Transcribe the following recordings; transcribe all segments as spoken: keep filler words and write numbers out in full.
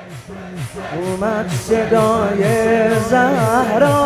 اومد صدای زهرا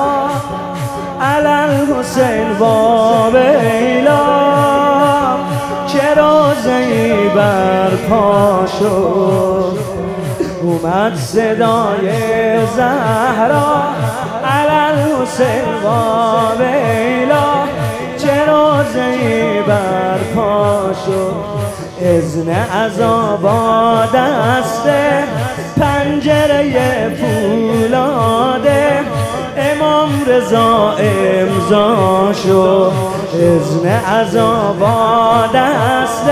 علالحسین با بیلا چه روزه‌ای برپا شد. اومد صدای زهرا علالحسین با بیلا چه روزه‌ای برپا شد. اذن عزا با دست پنجره فولاده امام رضا امضا شد. اذن عزا با دست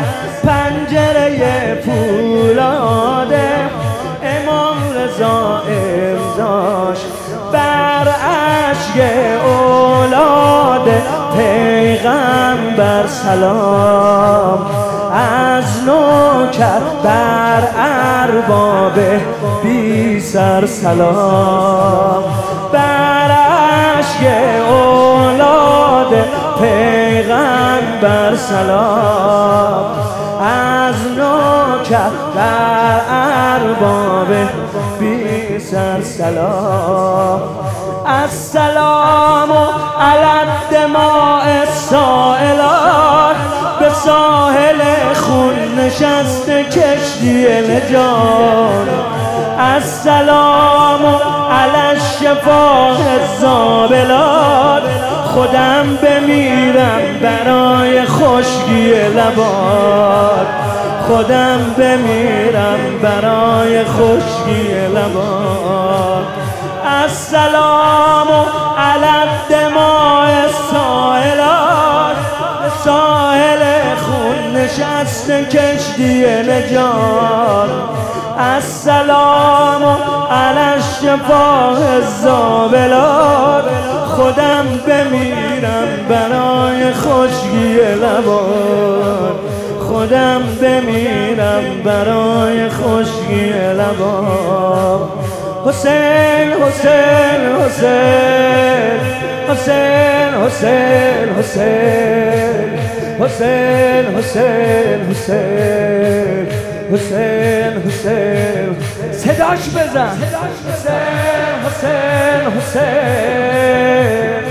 پنجره فولاده امام رضا امضا شد. بر اشک اولاد پیغمبر سلام از نوکر بر ارباب بی سر سلام. بر اشک اولاد پیغمبر سلام از نوکر بر ارباب بی سر سلام. السلام علی الدماء السائلات به ساحل خون نشسته کشتی نجات. السلام علی الشفاه الزابلات خودم بمیرم برای خشکی لبات. خودم بمیرم برای خشکی لبات. السلام علی الدماء السائلات ساحل خون نشسته کشتی نجات. السلام علی الشفاه الزابلات خودم بمیرم برای خشکی لبات. خودم بمیرم برای خشکی لبات. حسین حسین حسین حسین حسین حسین حسین حسین حسین حسین حسین صداش بزن. حسین حسین حسین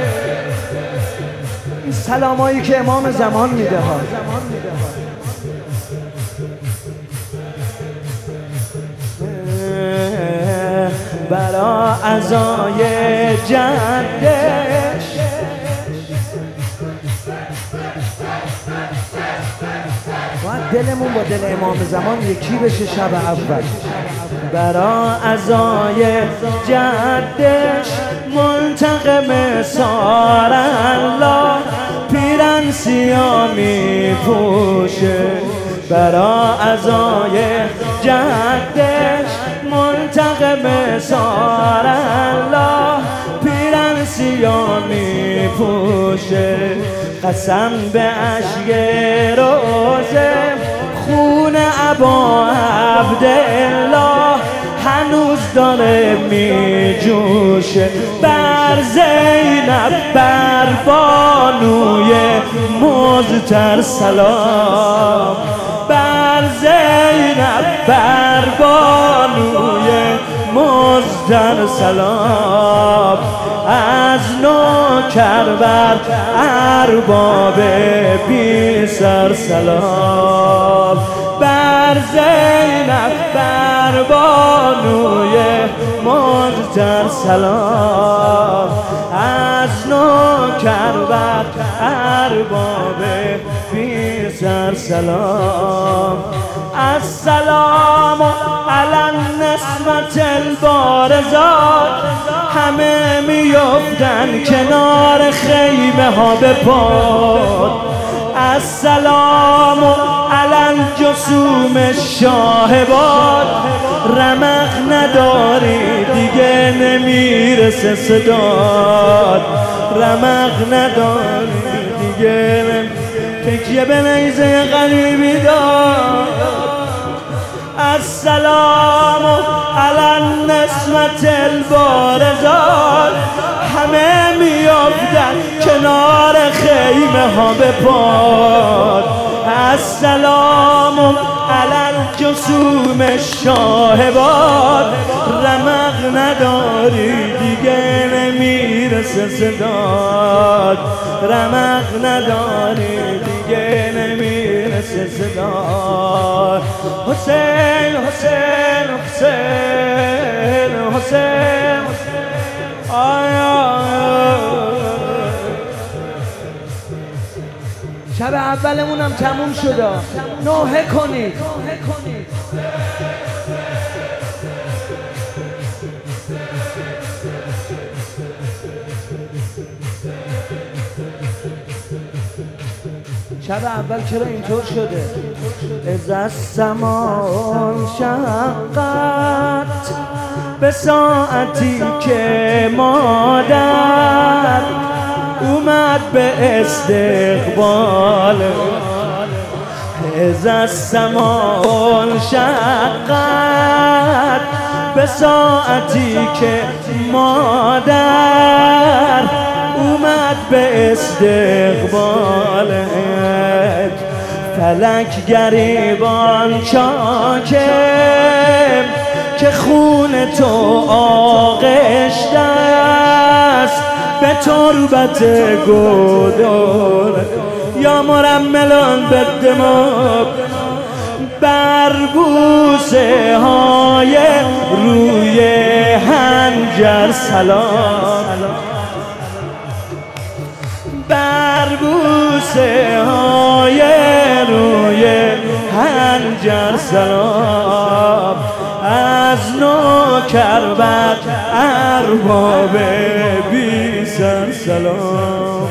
این سلامایی که امام زمان میده ها. برا عزای جدش باید دلمون با دل امام زمان یکی بشه شب اول. برا عزای جدش منتقم سار الله پیرن سیاه می پوشه. برا عزای جدش منتقم سار الله پیرن سیاه می پوشه. قسم به اشک روزه خون ابا عبدالله هنوز داره می جوشه. بر زینب بر بانوی مزتر سلام. بر زینب بر بانوی مزتر سلام از نوکر بر ارباب بی سر سلام. بر زینب بر بانوی مزتر سلام از نوکر بر ارباب بی سر سلام. السلام علی النسمة البارزات همه میفتن کنار خیمه ها به پاد. السلام علی الجسوم شاهباد رمق نداری دیگه نمیرسه صداد. رمق نداری دیگه تکیه به نیزه غریبی دار. السلام علی النسمة البارزات همه میافتن کنار خیمه ها به پاد. السلام علی الجسوم شاهباد رمق نداری دیگه نمیرسه صداد رمق نداری دیگه نمیرسه صداد حسین حسین حسین حسین آیا شب اولمون هم تموم شده نوحه کنید شب اول چرا اینطور شده؟ اذا السماء انشقت به ساعتی که مادر اومد به استقبال اذا السماء انشقت به ساعتی که مادر اومد به استقبالت فلک گریبان چاکم که خون تو آغشته است به تربت گودار یا مرملان به دماغ بر بوسه های روی حنجر سلام بر بوسه های روی حنجر سلام از نوکر بر ارباب بی سر سلام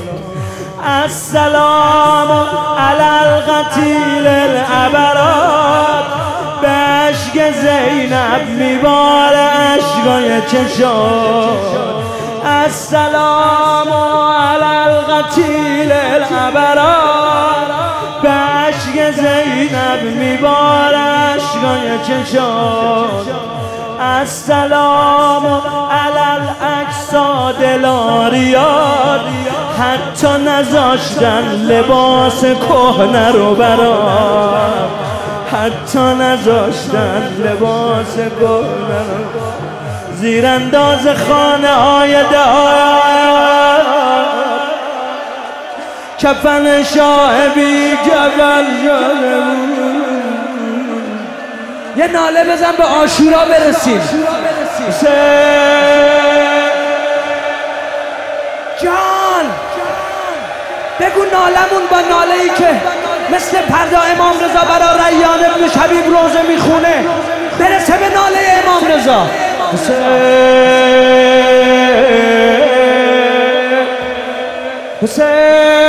السلام علی القتیل الابرار به عشق زینب میباره عشقای چشاد السلام علی القتیل الابرار به عشق زینب میباره عشقای چشاد السلام علی الاجساد لاریاد حتی نذاشتن لباس کهنه رو برام حتی نذاشتن لباس کهنه رو زیرانداز خانه های دهات کفن شاه بی جبل شده بود یه ناله بزن به عاشورا برسیم جان بگو نالمون با ناله ای که مثل پرده امام رضا برا ریان ابن شبیب روزه میخونه برسه به ناله امام رضا حسین حسین